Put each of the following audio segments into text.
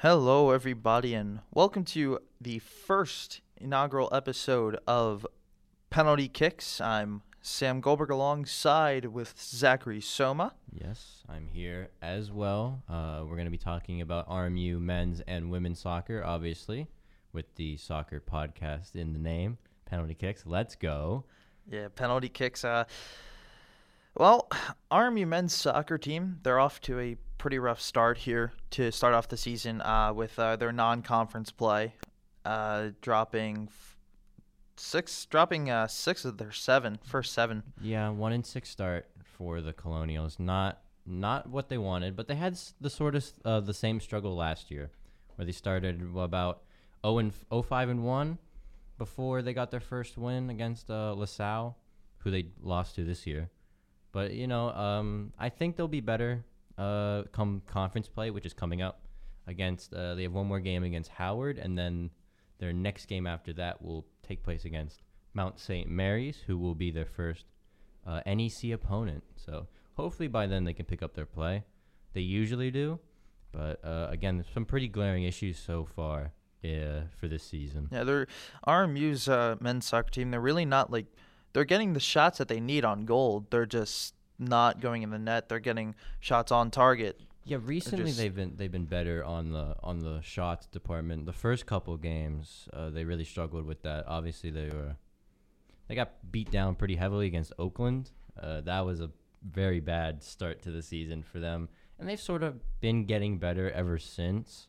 Hello, everybody, and welcome to the first inaugural episode of Penalty Kicks. I'm Sam Goldberg alongside with Zachary Soma. Yes, I'm here as well. We're going to be talking about RMU men's and women's soccer, obviously, with the soccer podcast in the name, Penalty Kicks. Let's go. Yeah, Penalty Kicks. Well, RMU men's soccer team, they're off to a pretty rough start here to start off the season with their non-conference play, dropping six of their first seven. Yeah, 1-6 start for the Colonials. Not what they wanted, but they had the same struggle last year, where they started about 5-1 before they got their first win against LaSalle, who they lost to this year. But I think they'll be better come conference play, which is coming up against. They have one more game against Howard, and then their next game after that will take place against Mount St. Mary's, who will be their first NEC opponent. So hopefully by then they can pick up their play. They usually do, but again, there's some pretty glaring issues so far for this season. Yeah, they're RMU's men's soccer team. They're really not they're getting the shots that they need on goal. They're just not going in the net. They're getting shots on target. Yeah, recently they've been better on the shots department. The first couple games, they really struggled with that. Obviously, they got beat down pretty heavily against Oakland. That was a very bad start to the season for them, and they've sort of been getting better ever since.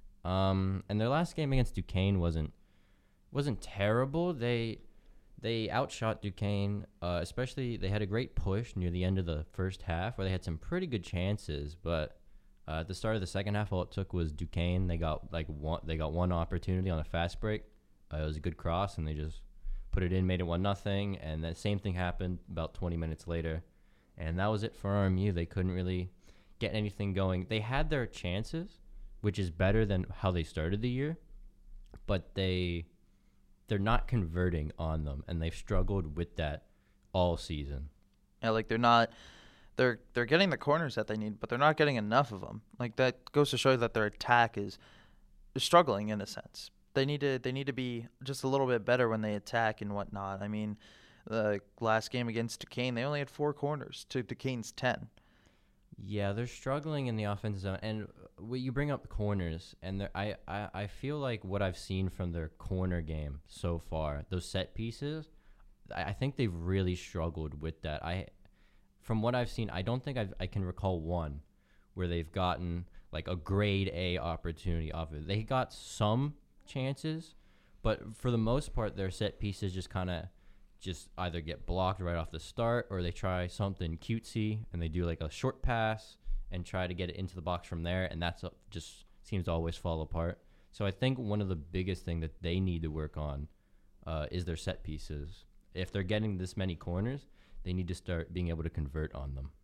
And their last game against Duquesne wasn't terrible. They outshot Duquesne, especially they had a great push near the end of the first half where they had some pretty good chances, but at the start of the second half, all it took was Duquesne. They got one opportunity on a fast break. It was a good cross, and they just put it in, made it 1-0, and the same thing happened about 20 minutes later, and that was it for RMU. They couldn't really get anything going. They had their chances, which is better than how they started the year, but they're not converting on them, and they've struggled with that all season. Yeah, they're getting the corners that they need, but they're not getting enough of them. That goes to show you that their attack is struggling in a sense. They need to be just a little bit better when they attack and whatnot. I mean, the last game against Duquesne, they only had 4 corners to Duquesne's 10. Yeah, they're struggling in the offensive zone, and you bring up corners, and I feel like what I've seen from their corner game so far, those set pieces, I think they've really struggled with that. From what I've seen, I don't think I can recall one where they've gotten like a grade A opportunity off of it. They got some chances, but for the most part, their set pieces just either get blocked right off the start, or they try something cutesy and they do like a short pass and try to get it into the box from there, and that's just seems to always fall apart. So I think one of the biggest thing that they need to work on is their set pieces. If they're getting this many corners, they need to start being able to convert on them.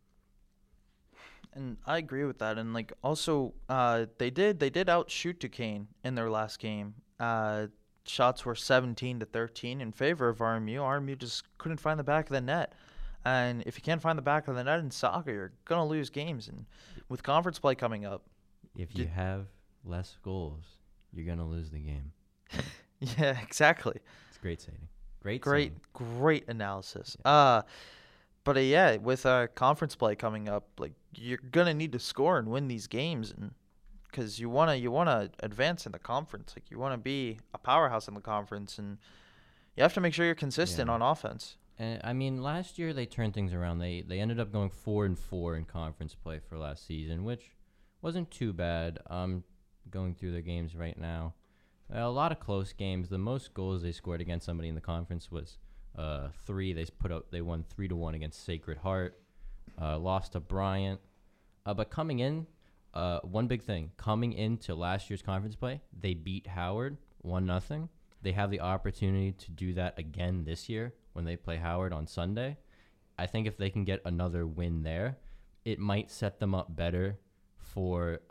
And I agree with that. And also, they did outshoot Duquesne in their last game. Shots were 17-13 in favor of RMU. RMU just couldn't find the back of the net. And if you can't find the back of the net in soccer, you're going to lose games. And with conference play coming up, if you have less goals, you're going to lose the game. Yeah, exactly. It's great saying. Great analysis. Yeah. But yeah, with conference play coming up, you're going to need to score and win these games, and because you wanna advance in the conference. You want to be a powerhouse in the conference, and you have to make sure you're consistent on offense. And I mean, last year they turned things around. They ended up going 4-4 in conference play for last season, which wasn't too bad. I'm going through their games right now. A lot of close games. The most goals they scored against somebody in the conference was 3. They won 3-1 against Sacred Heart. Lost to Bryant. But coming in. One big thing, coming into last year's conference play, they beat Howard 1-0. They have the opportunity to do that again this year when they play Howard on Sunday. I think if they can get another win there, it might set them up better for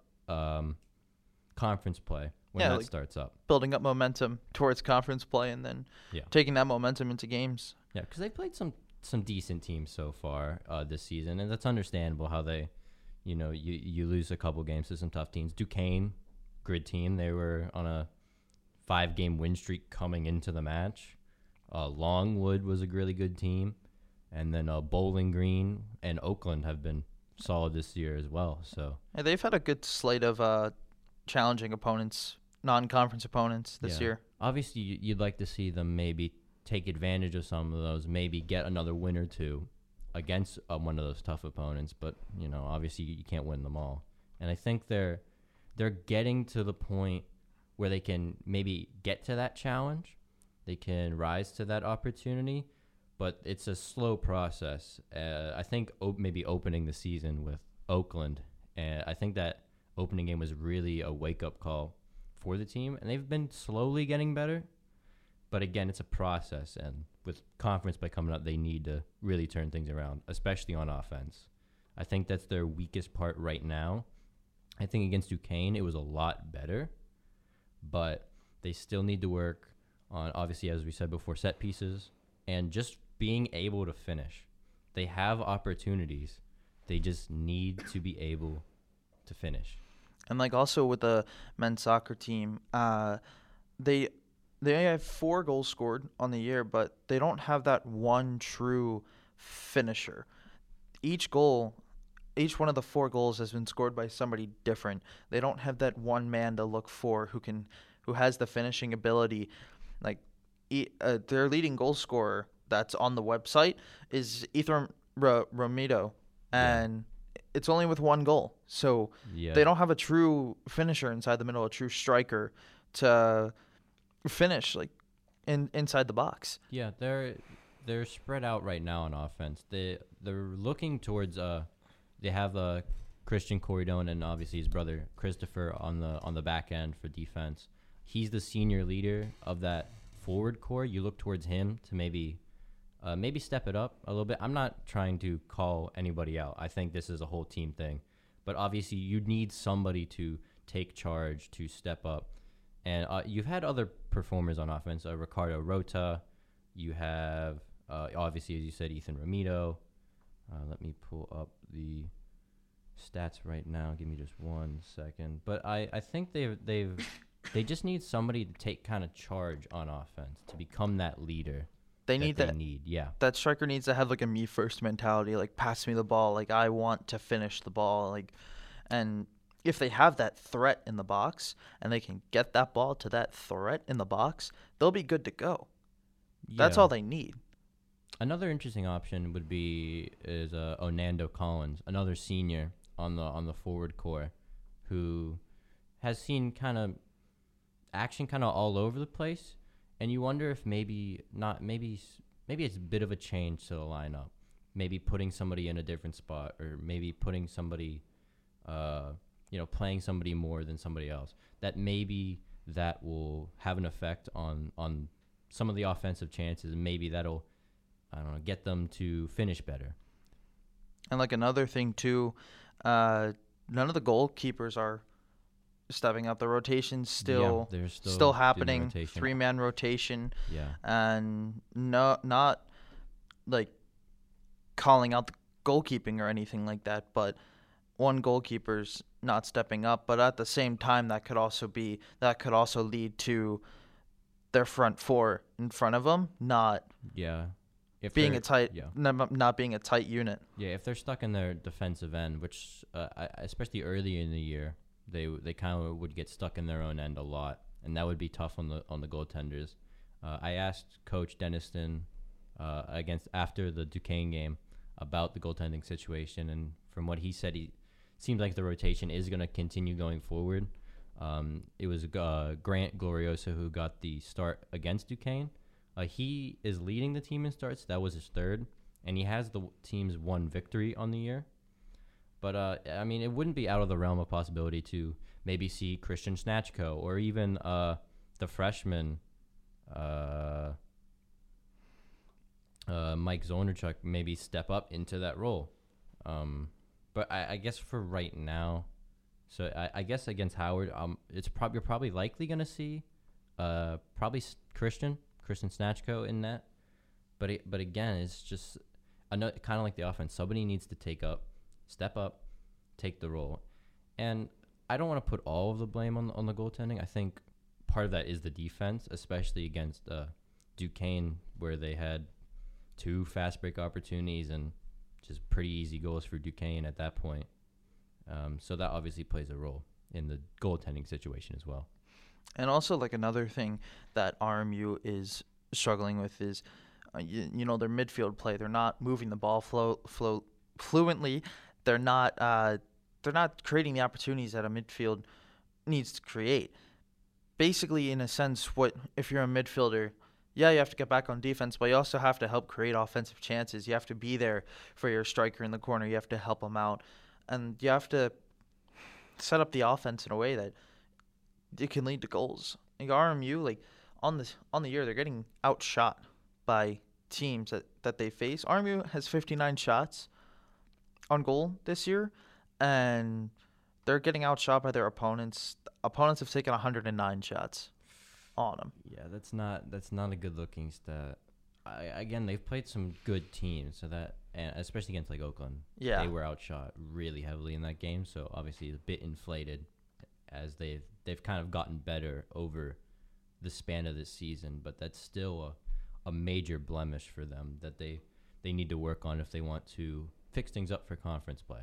conference play when that starts up. Building up momentum towards conference play and then taking that momentum into games. Yeah, because they played some decent teams so far this season, and that's understandable how they, you lose a couple games to some tough teams. Duquesne, off-grid team. They were on a 5-game win streak coming into the match. Longwood was a really good team. And then Bowling Green and Oakland have been solid this year as well. So Yeah, they've had a good slate of challenging opponents, non-conference opponents this year. Obviously, you'd like to see them maybe take advantage of some of those, maybe get another win or two against one of those tough opponents. But, obviously you can't win them all. And I think they're getting to the point where they can maybe get to that challenge. They can rise to that opportunity, but it's a slow process. I think maybe opening the season with Oakland, I think that opening game was really a wake-up call for the team, and they've been slowly getting better. But again, it's a process, and with conference play coming up, they need to really turn things around, especially on offense. I think that's their weakest part right now. I think against Duquesne, it was a lot better, but they still need to work on, obviously, as we said before, set pieces and just being able to finish. They have opportunities. They just need to be able to finish. And also with the men's soccer team, they have 4 goals scored on the year, but they don't have that one true finisher. Each one of the 4 goals has been scored by somebody different. They don't have that one man to look for who has the finishing ability. Their leading goal scorer that's on the website is Ethan Romito, and it's only with 1 goal. So they don't have a true finisher inside the middle, a true striker to finish inside the box. Yeah, they're spread out right now on offense. They're looking towards they have Christian Corridon and obviously his brother Christopher on the back end for defense. He's the senior leader of that forward core. You look towards him to maybe step it up a little bit. I'm not trying to call anybody out. I think this is a whole team thing. But obviously you need somebody to take charge, to step up. And you've had other performers on offense, Ricardo Rota. You have, obviously, as you said, Ethan Romito. Let me pull up the stats right now. Give me just 1 second. But I think they just need somebody to take kind of charge on offense, to become that leader. That striker needs to have a me first mentality, pass me the ball, I want to finish the ball, and if they have that threat in the box and they can get that ball to that threat in the box, they'll be good to go. That's all they need. Another interesting option is Onando Collins, another senior on the forward core, who has seen action all over the place. And you wonder if maybe it's a bit of a change to the lineup. Maybe putting somebody in a different spot, or maybe putting somebody, playing somebody more than somebody else. That will have an effect on some of the offensive chances, and maybe that'll, get them to finish better. And another thing too, none of the goalkeepers are stepping up. The rotation's still happening. 3-man rotation. Yeah. And not calling out the goalkeeping or anything like that, but one goalkeeper's not stepping up. But at the same time, that could also lead to their front 4 in front of them not being not being a tight unit. Yeah, if they're stuck in their defensive end, which especially early in the year, they kind of would get stuck in their own end a lot, and that would be tough on the goaltenders. I asked Coach Denniston after the Duquesne game about the goaltending situation, and from what he said, he seems like the rotation is going to continue going forward. It was Grant Glorioso who got the start against Duquesne. He is leading the team in starts. That was his 3rd, and he has the team's 1 victory on the year. But, it wouldn't be out of the realm of possibility to maybe see Christian Snatchko or even the freshman Mike Zonerchuk maybe step up into that role. But I guess for right now, so I guess against Howard, you're probably likely going to see probably Christian Snatchko in that. But again, it's just kind of like the offense. Somebody needs to step up, take the role. And I don't want to put all of the blame on the goaltending. I think part of that is the defense, especially against Duquesne, where they had 2 fast break opportunities and just pretty easy goals for Duquesne at that point. So that obviously plays a role in the goaltending situation as well. And also, like, another thing that RMU is struggling with is, their midfield play. They're not moving the ball fluently. They're not creating the opportunities that a midfield needs to create. Basically, in a sense, what if you're a midfielder? Yeah, you have to get back on defense, but you also have to help create offensive chances. You have to be there for your striker in the corner. You have to help him out, and you have to set up the offense in a way that it can lead to goals. Like RMU, like on the year, they're getting outshot by teams that they face. RMU has 59 shots on goal this year, and they're getting outshot by their opponents. Opponents have taken 109 shots on them. Yeah, that's not a good looking stat. Again, they've played some good teams, so that, and especially against like Oakland, Yeah, they were outshot really heavily in that game. So obviously it's a bit inflated as they've kind of gotten better over the span of this season, but that's still a major blemish for them that they need to work on if they want to fix things up for conference play.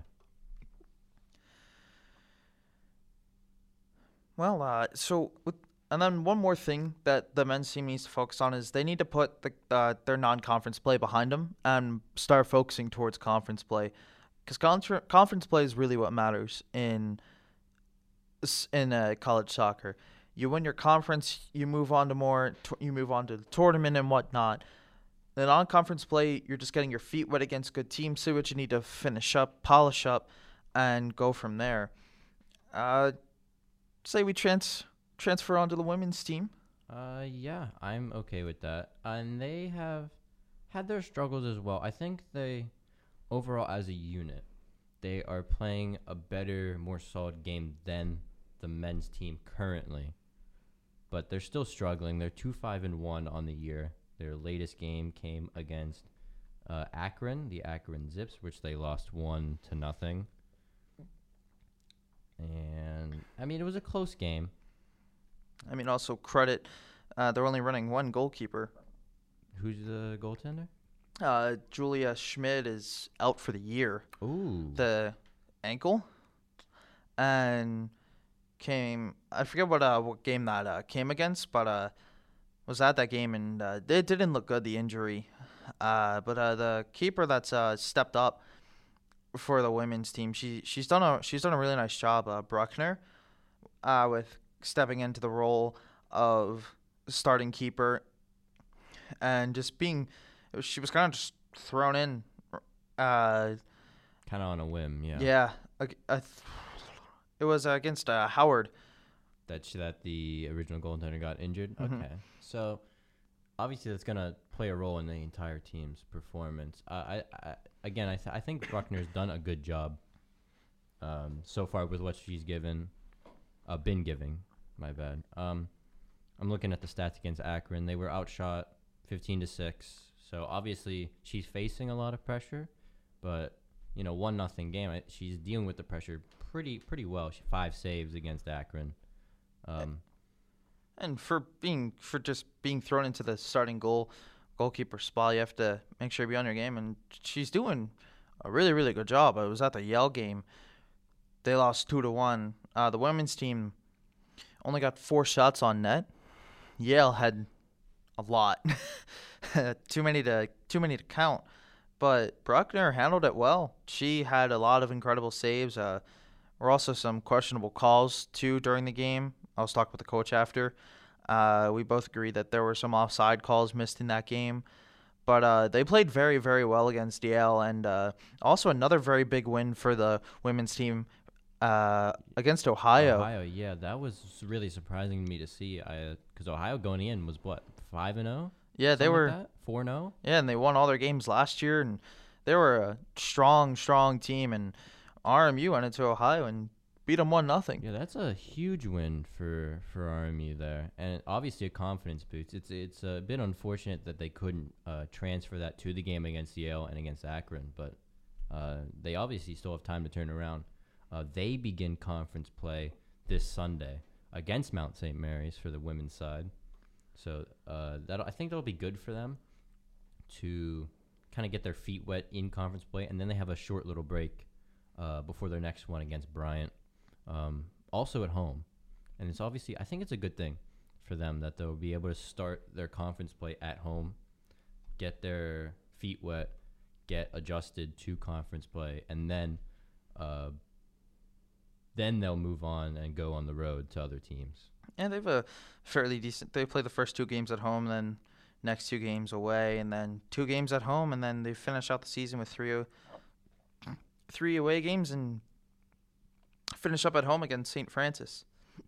Well, and then one more thing that the men's team needs to focus on is they need to put their non-conference play behind them and start focusing towards conference play, because conference play is really what matters in college soccer. You win your conference, you move on to you move on to the tournament and whatnot. The non-conference play, you're just getting your feet wet against good teams, see what you need to finish up, polish up, and go from there. Say we transfer onto the women's team. Yeah, I'm okay with that. And they have had their struggles as well. I think they, overall as a unit, they are playing a better, more solid game than the men's team currently. But they're still struggling. They're 2-5-1 on the year. Their latest game came against Akron, the Akron Zips, which they lost 1-0. And I mean, it was a close game. I mean, also credit, they're only running one goalkeeper. Who's the goaltender? Julia Schmid is out for the year. Ooh. The ankle. And I forget what game that came against, but was at that game, and it didn't look good, the injury. But the keeper that's stepped up for the women's team, she's done a really nice job, Bruckner, with stepping into the role of starting keeper and just she was kind of just thrown in. Kind of on a whim, yeah. Yeah. It was against Howard. That the original goaltender got injured? Mm-hmm. Okay. So, obviously that's going to play a role in the entire team's performance. I think Bruckner's done a good job so far with what she's been giving. My bad. I'm looking at the stats against Akron. They were outshot 15-6. So obviously she's facing a lot of pressure, but 1-0 game. She's dealing with the pressure pretty well. 5 saves against Akron. And for just being thrown into the starting goalkeeper spot, you have to make sure you be on your game. And she's doing a really, really good job. I was at the Yale game. They lost 2-1. The women's team only got 4 shots on net. Yale had a lot, too many to count. But Bruckner handled it well. She had a lot of incredible saves. There were also some questionable calls too during the game. I was talking with the coach after. We both agreed that there were some offside calls missed in that game. But they played very, very well against Yale. And also another very big win for the women's team against Ohio. Ohio, yeah, that was really surprising to me to see. Because Ohio going in was what, 5-0? Yeah, they were like 4-0. Yeah, and they won all their games last year, and they were a strong team. And RMU went into Ohio and beat them 1-0. Yeah, that's a huge win for RMU there, and obviously a confidence boost. It's a bit unfortunate that they couldn't transfer that to the game against Yale and against Akron, but they obviously still have time to turn around. They begin conference play this Sunday against Mount St. Mary's for the women's side. So I think that'll be good for them to kind of get their feet wet in conference play, and then they have a short little break before their next one against Bryant, also at home. And it's obviously, I think it's a good thing for them that they'll be able to start their conference play at home, get their feet wet, get adjusted to conference play, and then they'll move on and go on the road to other teams. And they have a fairly decent. They play the first 2 games at home, then next 2 games away, and then 2 games at home, and then they finish out the season with three away games and finish up at home against St. Francis.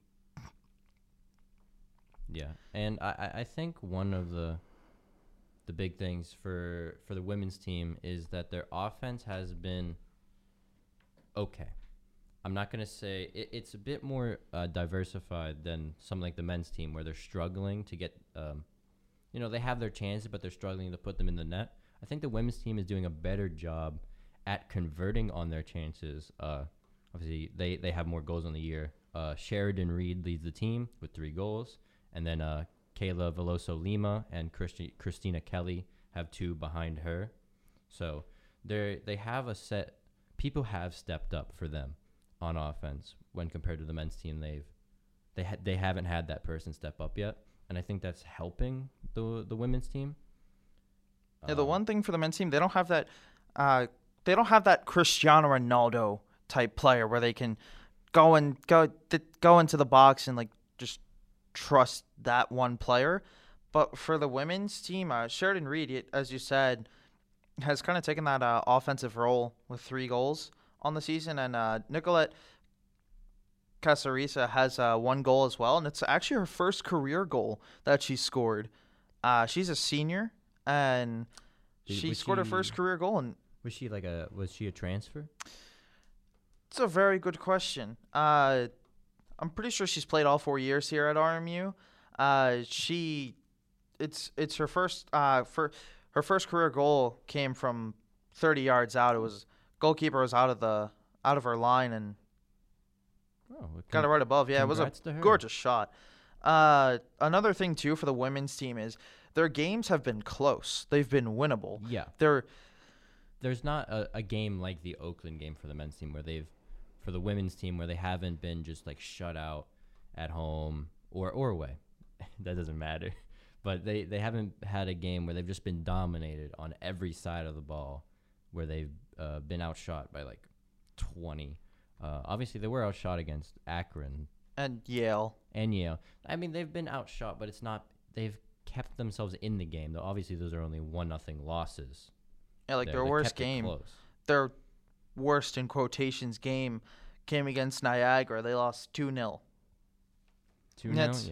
Yeah, and I think one of the big things for the women's team is that their offense has been okay. I'm not going to say it's a bit more diversified than something like the men's team where they're struggling to get, they have their chances, but they're struggling to put them in the net. I think the women's team is doing a better job at converting on their chances. Obviously, they have more goals on the year. Sheridan Reed leads the team with 3 goals, and then Kayla Veloso Lima and Christina Kelly have 2 behind her. So they have a set. People have stepped up for them on offense when compared to the men's team. They haven't had that person step up yet, and I think that's helping the women's team. Yeah, the one thing for the men's team, they don't have that. They don't have that Cristiano Ronaldo type player where they can go into the box and like just trust that one player. But for the women's team, Sheridan Reed, as you said, has kind of taken that offensive role with 3 goals on the season, and Nicolette Casarisa has 1 goal as well, and it's actually her first career goal that she scored. She's a senior, and she scored her first career goal. And was she a transfer? It's a very good question. I'm pretty sure she's played all 4 years here at RMU. It's her first her first career goal came from 30 yards out. It was goalkeeper was out of her line and got it right above. Yeah, it was a gorgeous shot. Another thing too for the women's team is their games have been close. They've been winnable. Yeah. There's not a game like the Oakland game for the men's team for the women's team where they haven't been just like shut out at home or away. That doesn't matter. But they haven't had a game where they've just been dominated on every side of the ball, where they've been outshot by like 20. Obviously, they were outshot against Akron. And Yale. I mean, they've been outshot, but it's not. They've kept themselves in the game. Though obviously, those are only 1-0 losses. Yeah, like their worst game. Their worst in quotations game came against Niagara. They lost 2-0. 2-0, yeah.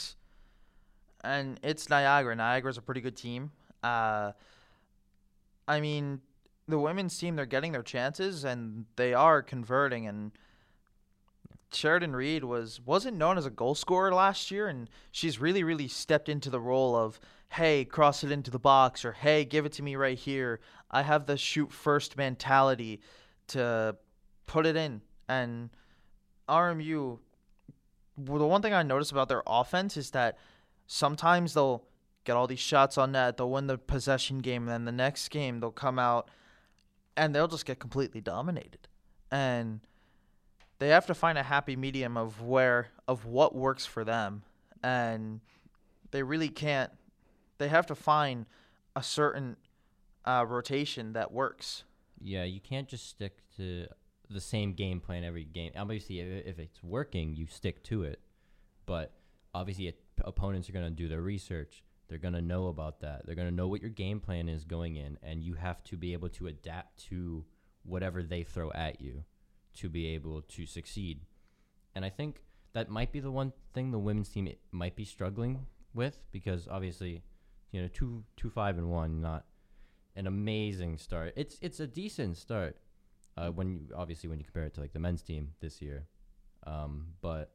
And it's Niagara. Niagara's a pretty good team. I mean, the women's team, they're getting their chances, and they are converting. And Sheridan Reed wasn't known as a goal scorer last year, and she's really, really stepped into the role of, hey, cross it into the box, or hey, give it to me right here. I have the shoot-first mentality to put it in. And RMU, the one thing I noticed about their offense is that sometimes they'll get all these shots on net, they'll win the possession game, and then the next game they'll come out and they'll just get completely dominated. And they have to find a happy medium of what works for them. And they really can't. They have to find a certain rotation that works. Yeah, you can't just stick to the same game plan every game. Obviously, if it's working, you stick to it. But obviously, opponents are going to do their research. They're going to know about that. They're going to know what your game plan is going in, and you have to be able to adapt to whatever they throw at you to be able to succeed. And I think that might be the one thing the women's team might be struggling with, because obviously, 2-5-1, not an amazing start. It's a decent start when you compare it to like the men's team this year, but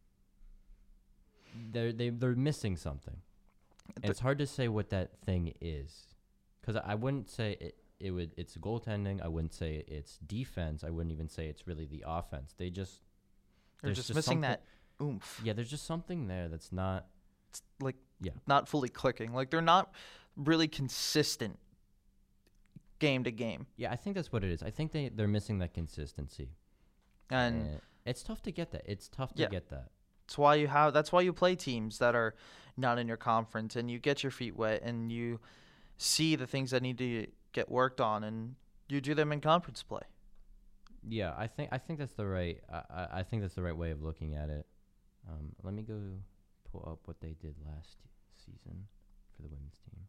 they're missing something. And it's hard to say what that thing is, because I wouldn't say it's goaltending. I wouldn't say it's defense. I wouldn't even say it's really the offense. They're There's just just missing something. that oomph. Yeah, there's just something there that's not. It's like Yeah, not fully clicking. Like they're not really consistent game to game. yeah. I think that's what it is. I think they're missing that consistency, And and it's tough to get that. It's tough to yeah, get that. that's why you play teams that are not in your conference and you get your feet wet and you see the things that need to get worked on and you do them in conference play. Yeah, I think that's the right. I think that's the right way of looking at it. Let me go pull up what they did last season for the women's team.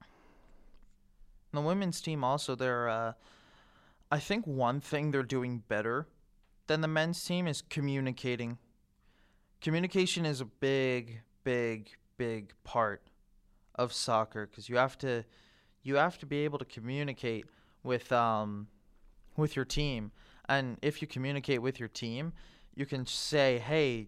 The women's team also, I think one thing they're doing better than the men's team is communicating. Communication is a big, big, big part of soccer because you have to be able to communicate with your team, and if you communicate with your team, you can say, hey,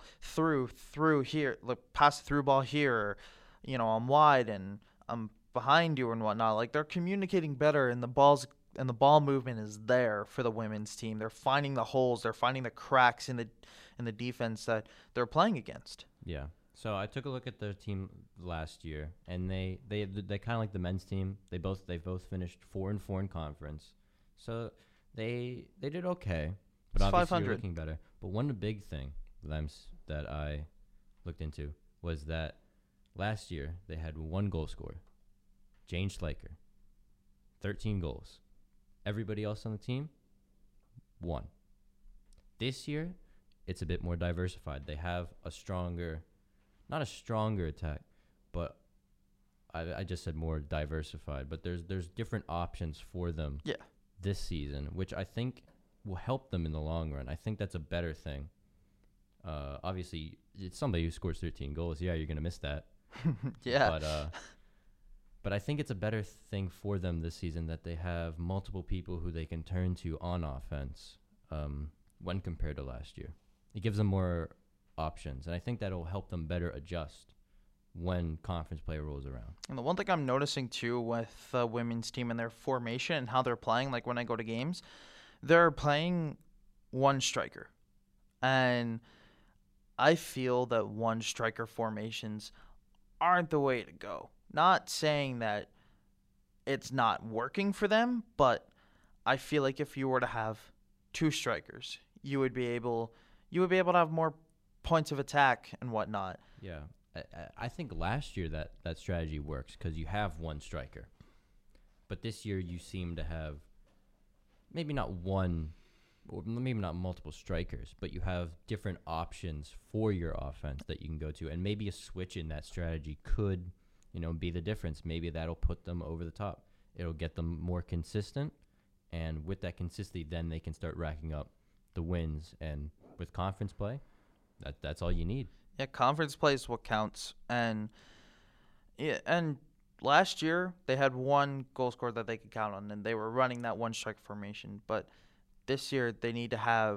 through here, like pass the through ball here, or, I'm wide and I'm behind you and whatnot. Like they're communicating better, and the ball movement is there for the women's team. They're finding the holes, they're finding the cracks in the defense that they're playing against. Yeah. So I took a look at their team last year, and they kind of like the men's team. They both finished 4-4 in conference, so they did okay. But It's obviously, you're 500. looking better. But one big thing that I looked into was that last year they had one goal scorer, Jane Schleicher, 13 goals. Everybody else on the team, 1. This year, it's a bit more diversified. They have not a stronger attack, but I just said more diversified. But there's different options for them Yeah. this season, which I think will help them in the long run. I think that's a better thing. Obviously, it's somebody who scores 13 goals. Yeah, you're gonna miss that. Yeah. But I think it's a better thing for them this season that they have multiple people who they can turn to on offense when compared to last year. It gives them more options, and I think that'll help them better adjust when conference play rolls around. And the one thing I'm noticing too with the women's team and their formation and how they're playing, like when I go to games, they're playing one striker. And I feel that one striker formations aren't the way to go. Not saying that it's not working for them, but I feel like if you were to have two strikers, you would be able to have more points of attack and whatnot. Yeah, I think last year that strategy works because you have one striker, but this year you seem to have maybe not one, or maybe not multiple strikers, but you have different options for your offense that you can go to, and maybe a switch in that strategy could, be the difference. Maybe that'll put them over the top. It'll get them more consistent, and with that consistency, then they can start racking up the wins. And with conference play, that's all you need. Yeah, conference play is what counts. And yeah, and last year they had one goal scorer that they could count on, and they were running that one strike formation. But this year they need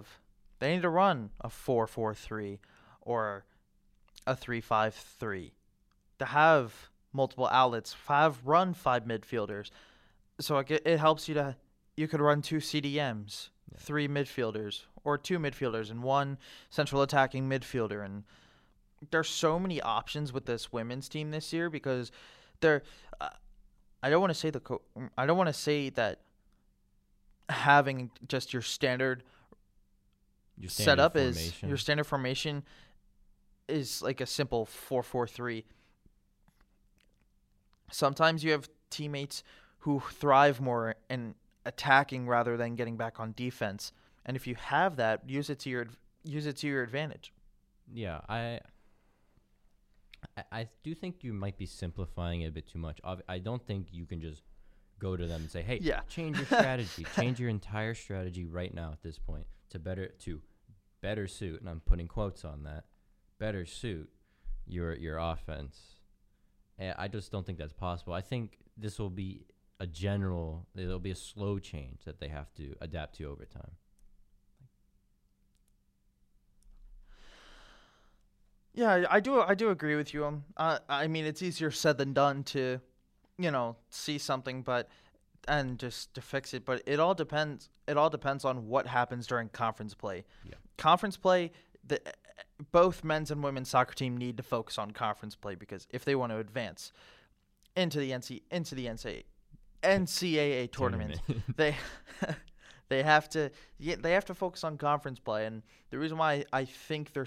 to run a 4-4-3 or a 3-5-3 to have multiple outlets, run 5 midfielders. So it helps you could run 2 CDMs, 3 midfielders, or 2 midfielders and 1 central attacking midfielder. And there's so many options with this women's team this year because they're. I don't want to say I don't want to say that having just your standard setup formation. is your standard formation is like a simple 4-4-3. Sometimes you have teammates who thrive more in attacking rather than getting back on defense, and if you have that, use it to your advantage. Yeah, I do think you might be simplifying it a bit too much. I don't think you can just go to them and say, "Hey, change your strategy, change your entire strategy right now at this point to better suit." And I'm putting quotes on that. Better suit your offense. And I just don't think that's possible. I think this will be there'll be a slow change that they have to adapt to over time. Yeah, I do agree with you. I mean, it's easier said than done to, see something, but and just to fix it. But it all depends. It all depends on what happens during conference play. Yeah. Conference play, the both men's and women's soccer team need to focus on conference play because if they want to advance into the NCAA tournament, they they have to focus on conference play. And the reason why I think they're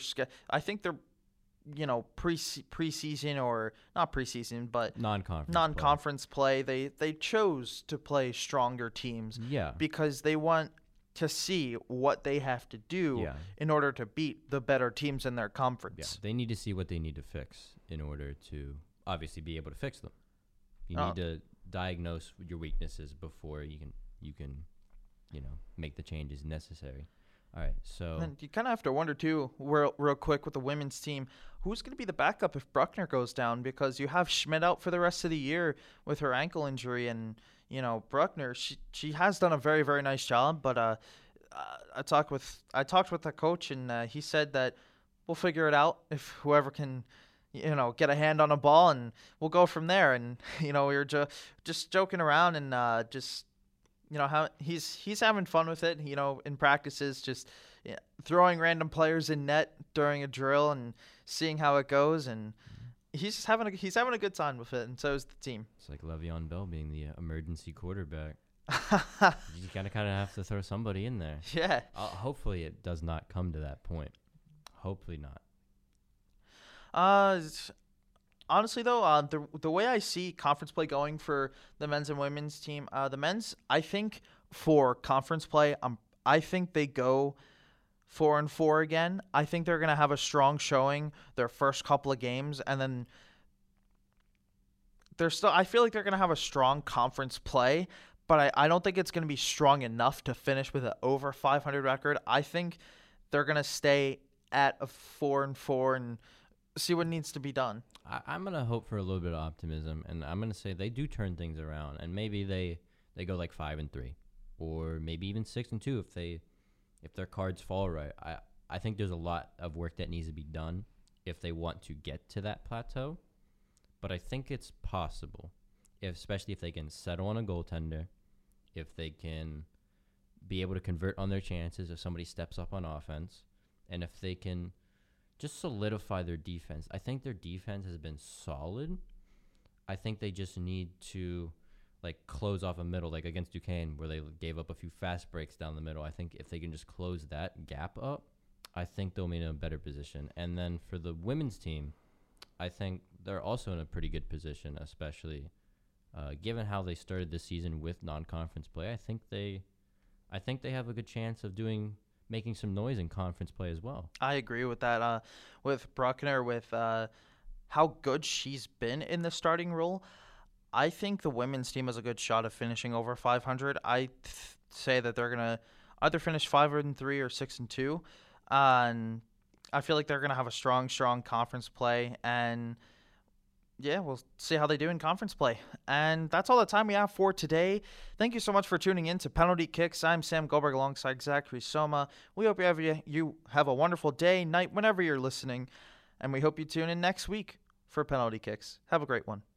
preseason or not preseason, but non-conference play. They chose to play stronger teams because they want to see what they have to do in order to beat the better teams in their conference. They need to see what they need to fix in order to obviously be able to fix them. You need to diagnose your weaknesses before you can make the changes necessary. All right, so and you kind of have to wonder too, real quick with the women's team, who's going to be the backup if Bruckner goes down? Because you have Schmidt out for the rest of the year with her ankle injury, and Bruckner, she has done a very, very nice job. But I talked with the coach, and he said that we'll figure it out if whoever can get a hand on a ball, and we'll go from there. And we were just joking around and just. How he's having fun with it, in practices, just throwing random players in net during a drill and seeing how it goes, and he's having a good time with it, and so is the team. It's like Le'Veon Bell being the emergency quarterback. You kind of have to throw somebody in there. Yeah. Hopefully it does not come to that point. Hopefully not. Honestly, though, the way I see conference play going for the men's and women's team, the men's, I think for conference play, I think they go 4-4 again. I think they're gonna have a strong showing their first couple of games, and then I feel like they're gonna have a strong conference play, but I don't think it's gonna be strong enough to finish with an over 500 record. I think they're gonna stay at a 4-4 and see what needs to be done. I'm going to hope for a little bit of optimism, and I'm going to say they do turn things around, and maybe they go like 5-3 or maybe even 6-2 if their cards fall right. I think there's a lot of work that needs to be done if they want to get to that plateau, but I think it's possible, especially if they can settle on a goaltender, if they can be able to convert on their chances if somebody steps up on offense, and if they can just solidify their defense. I think their defense has been solid. I think they just need to close off a middle, like against Duquesne, where they gave up a few fast breaks down the middle. I think if they can just close that gap up, I think they'll be in a better position. And then for the women's team, I think they're also in a pretty good position, especially given how they started this season with non-conference play. I think they have a good chance of making some noise in conference play as well. I agree with that. With Bruckner, with how good she's been in the starting role, I think the women's team has a good shot of finishing over 500. I say that they're gonna either finish 5-3 or 6-2, and I feel like they're gonna have a strong conference play. And yeah, we'll see how they do in conference play. And that's all the time we have for today. Thank you so much for tuning in to Penalty Kicks. I'm Sam Goldberg alongside Zachary Soma. We hope you have a wonderful day, night, whenever you're listening. And we hope you tune in next week for Penalty Kicks. Have a great one.